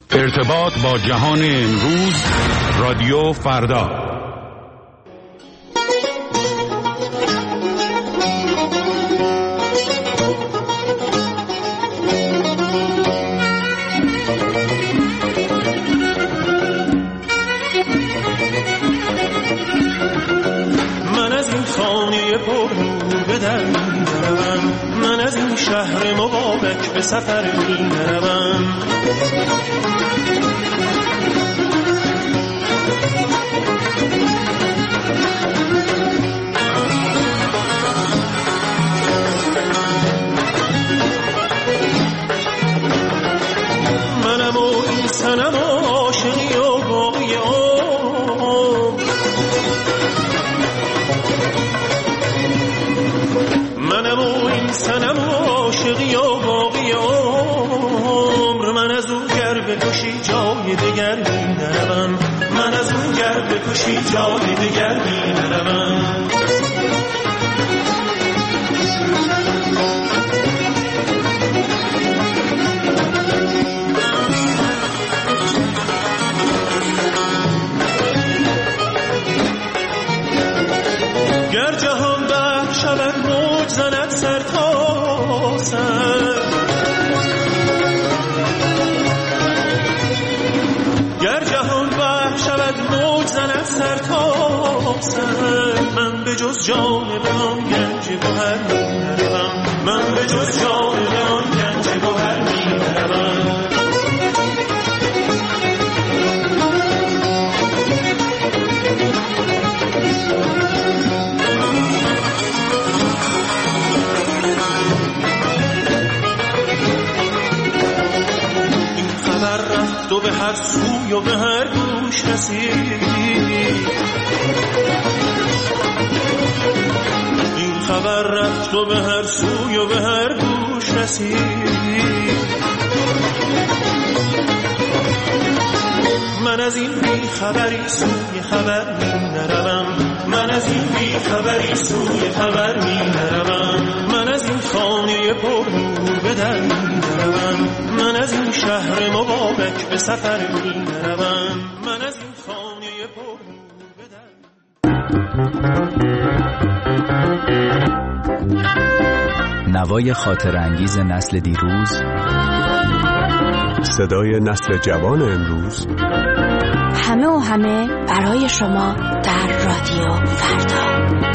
ارتباط با جهان امروز، رادیو فردا. من از این خانه پرنور به در می‌روم، من از این شهر مبارک به سفر می‌روم. منم و این صنم عاشقی و باقی عمر، منم و این صنم عاشقی و باقی عمر. من از او گر بکشی جای دگر می نروم، من از او گر بکشی جای دگر می نروم. گر جهان بحر شود موج زند سر تا سر، گر جهان بحر شود موج زند سر تا سر. من به جز جانب آن گنج گوهر می نروم، من به جز جانب آن گنج گوهر می نروم. تو به هر سوی و به هر گوش رسید، این خبر رفت و به هر سوی و به هر گوش رسید. من از این بی خبری سوی خبر می نروم، من از این بی خبری سوی خبر می نروم. من از این خانه پرنور به در می نروم، من از این شهر مبارک به سفر می نروم. من از این خانه پرنور به در. نوای خاطر انگیز نسل دیروز، صدای نسل جوان امروز، همه و همه برای شما در رادیو فردا.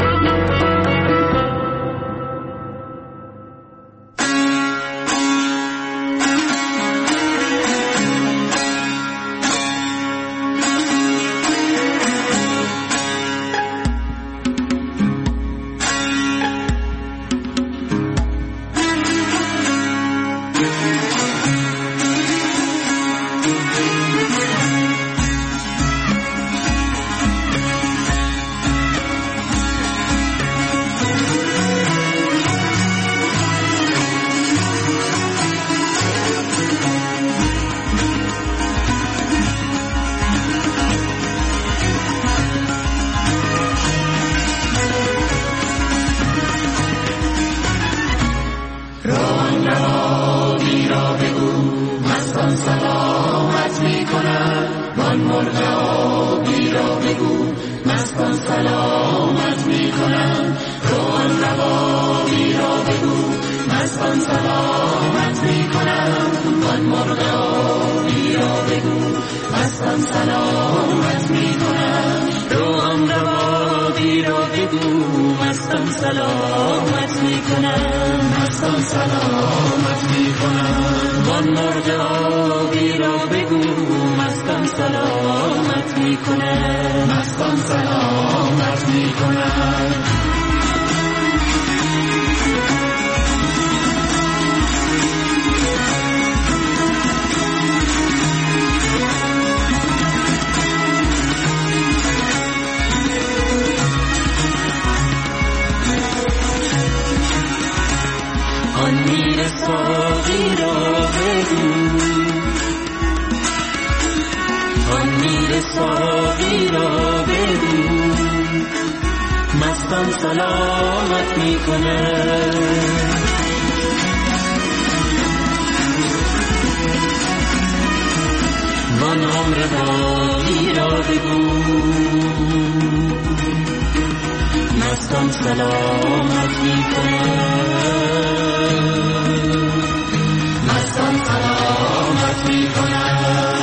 مستان سلامت میکنه. آن عمر باقی را بگو. مستان سلامت میکنند، مستان سلامت میکنند.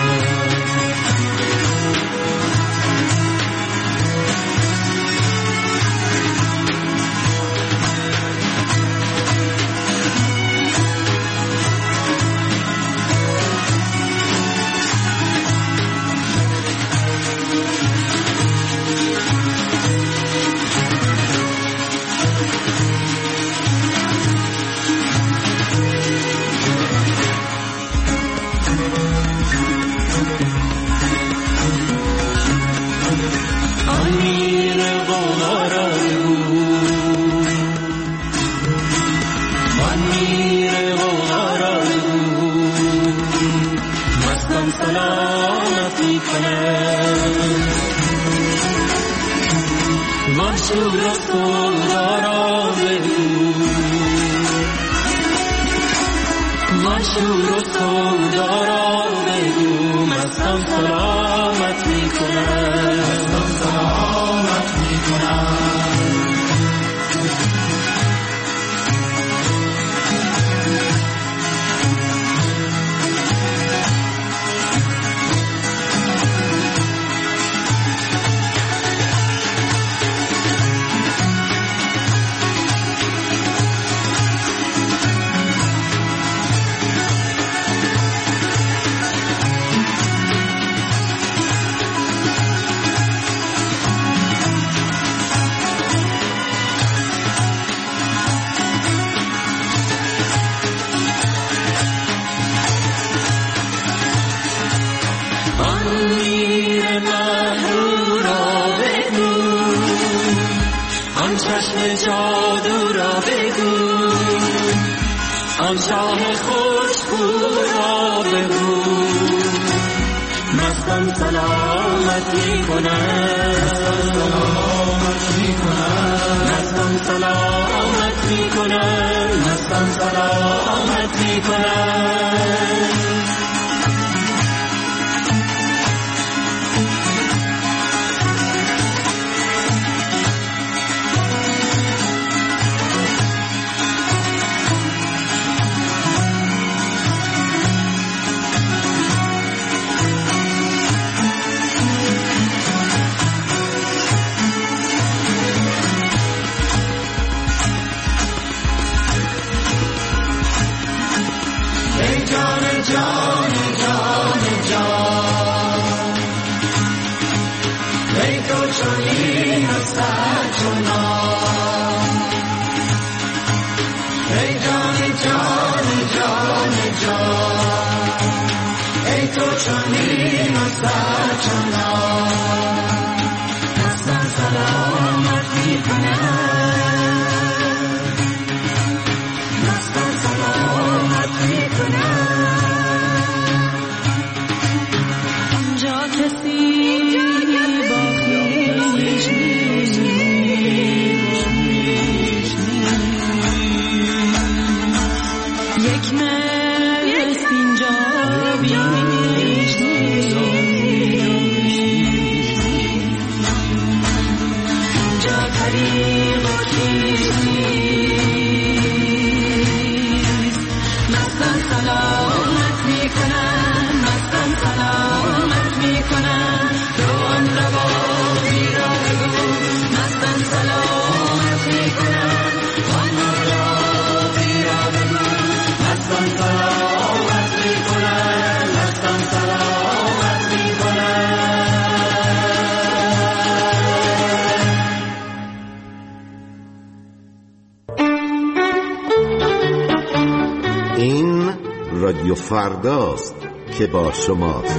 رادیو فرداست که با شماست.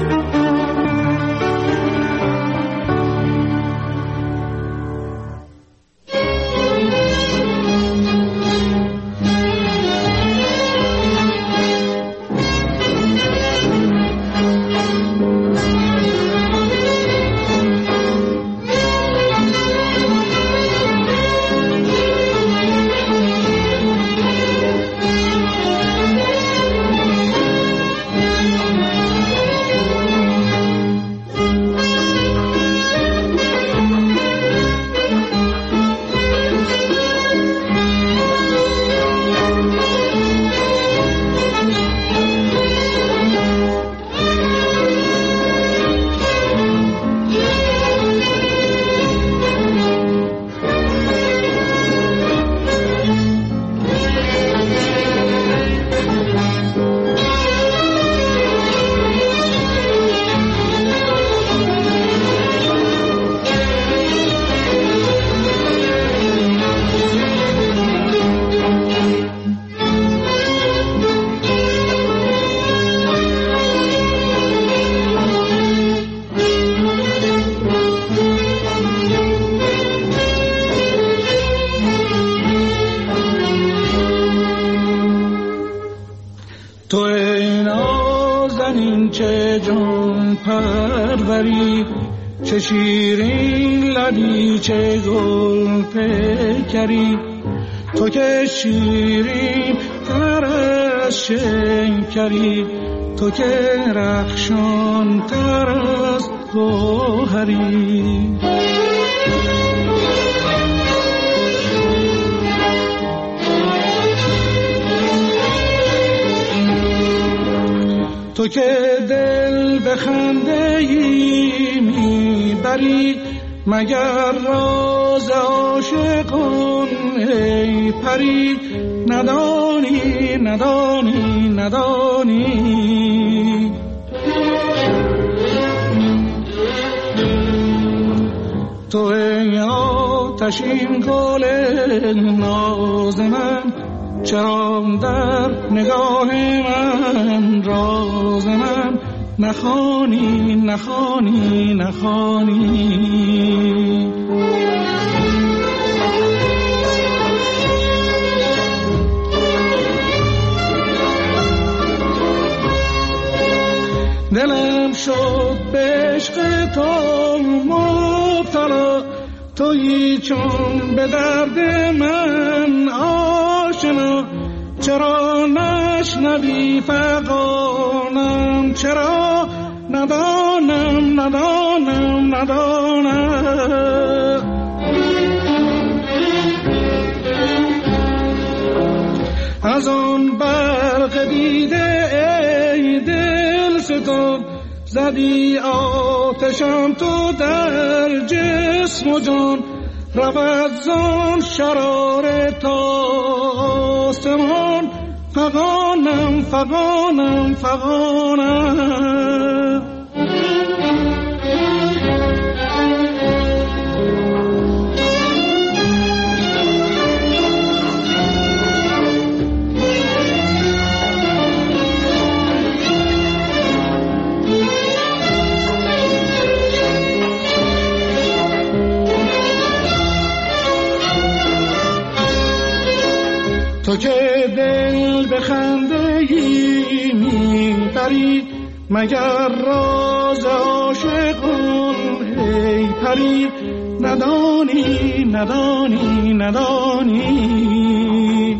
نازنین چه جان پروری، چه شیرین لبی چه گل پیکری. تو که شیرین تر از شکری، تو که رخشان تر از گوهری. تو که دل به خنده ای میبری، مگر راز عاشقان ای پری. ندانی ندانی ندانی، تو ای آتشین گل ناز من، چرا در نگاه من راز من نخوانی نخوانی نخوانی. دلم شد به عشق تو مبتلا، تویی چون به درد من آشنا. چرا نشنوی فغانم، چرا ندانم ندانم ندانم. از آن برق دیده ای دل ستم، زدی آتشم تو در جسم و جان. رود زان شرار تا آسمان، فغانم فغانم فغانم. تو که دل به خنده ای میبری، مگر راز عاشقان ای پری. ندانی ندانی ندانی،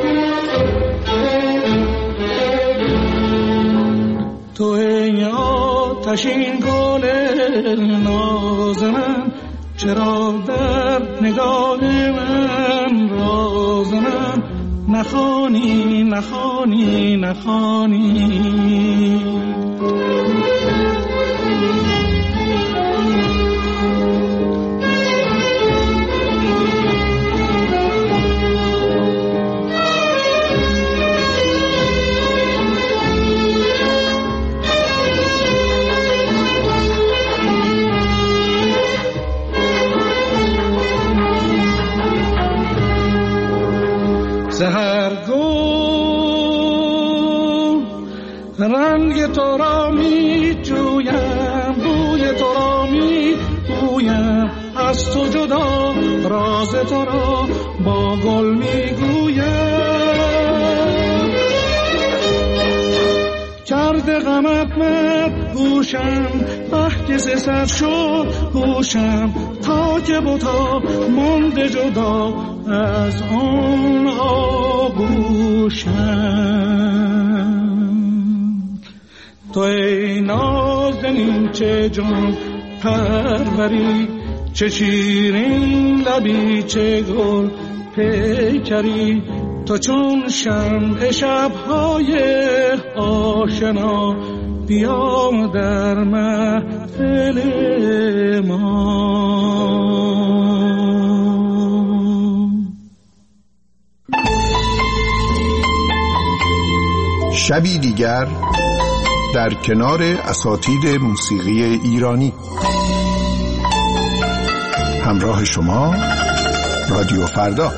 تو ای آتشین گل ناز من، چرا در نگاه من راز من نخوانی نخوانی نخوانی. سحرگو رنگ تو را می جویم، بوی تو را می بویم. از تو جدا راز تو را با گل می گویم. کرده غمت مد گوشم، که سر شد هوشم. تا که بتا مانده جدا از آن آغوشم. تو ای نازنین چه جان پروری، چه شیرین لبی چه گل پیکری. تو چون شمع شب‌های آشنا، بیا در محفل ما. شبی دیگر در کنار اساتید موسیقی ایرانی. همراه شما رادیو فردا.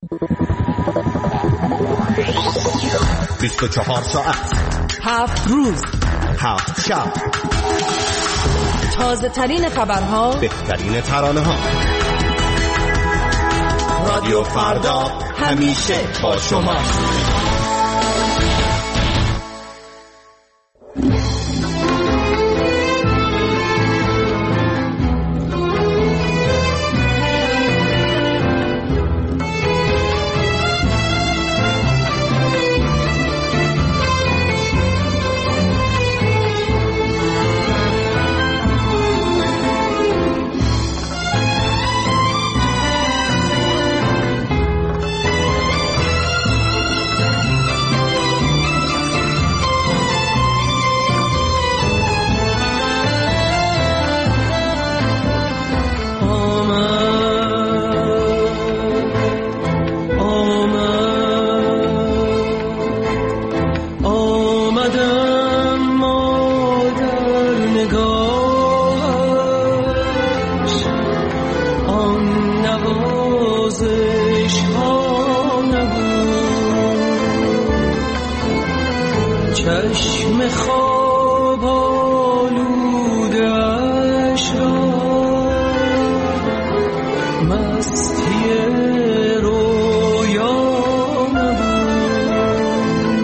24 ساعت 7 روز 7 شب، تازه ترین خبرها، بهترین ترانه ها. رادیو فردا همیشه با شما. چشم خواب آلودش را مستی رویا نبود،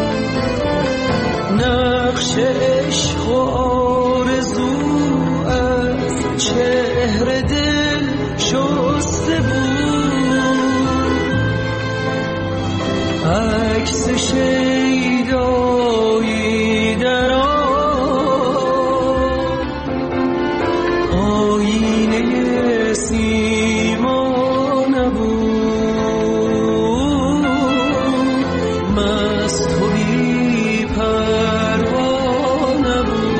نقش عشق و آرزو از چهره دل شسته بود، عکس شیدایی در آینه سیما نبود، مست و بی پروا نبود.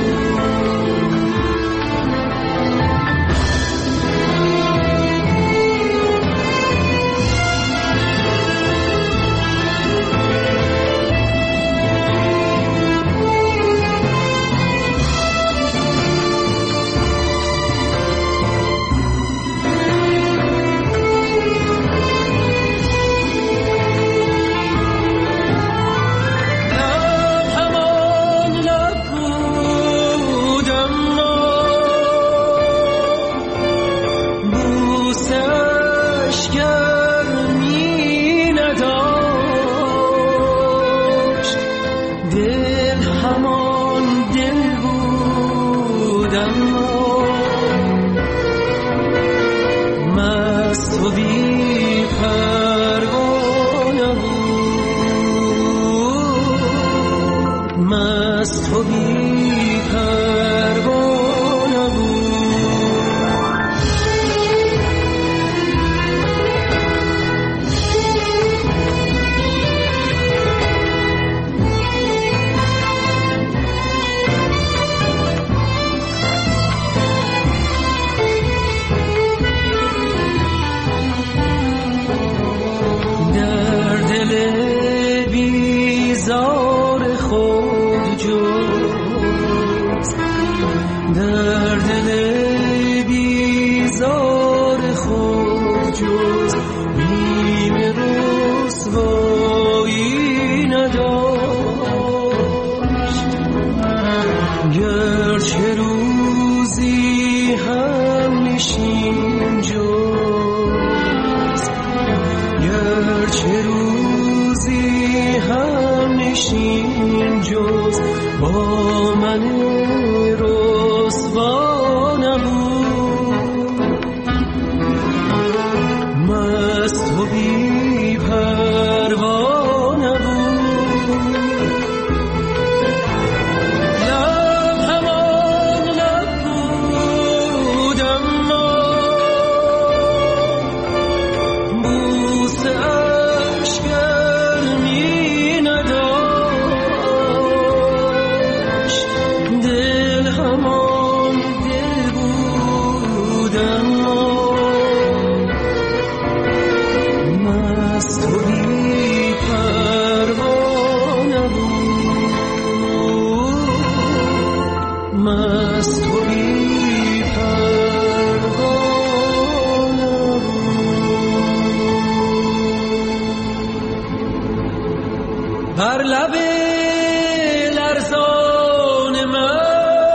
بر لب لرزان من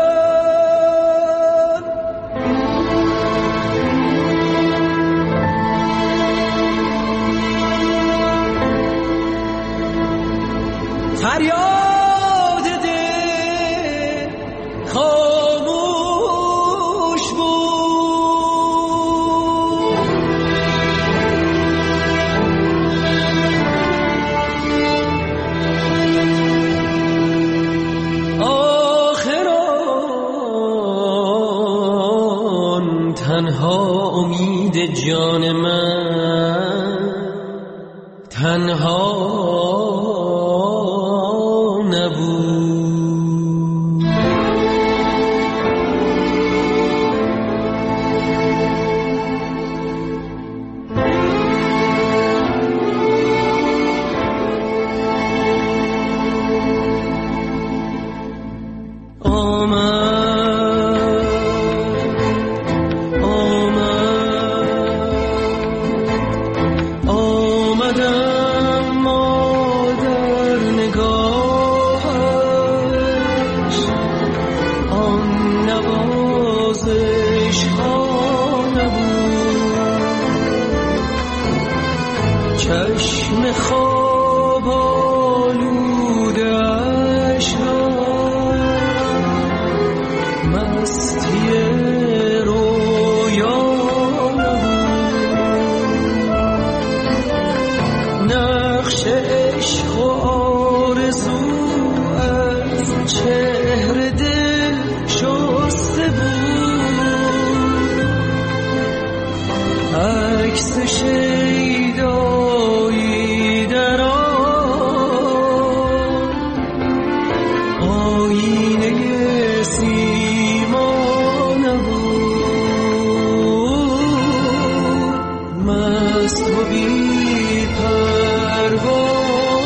فریاد دل خاموش بود. آخران تنها امید جان من تنها چشم خواب آلودش را مستی رویا نقش عشق و آرزو از چهره دل شسته بود. عکس شیدایی در آینه سیما نبود. مست و بی پروا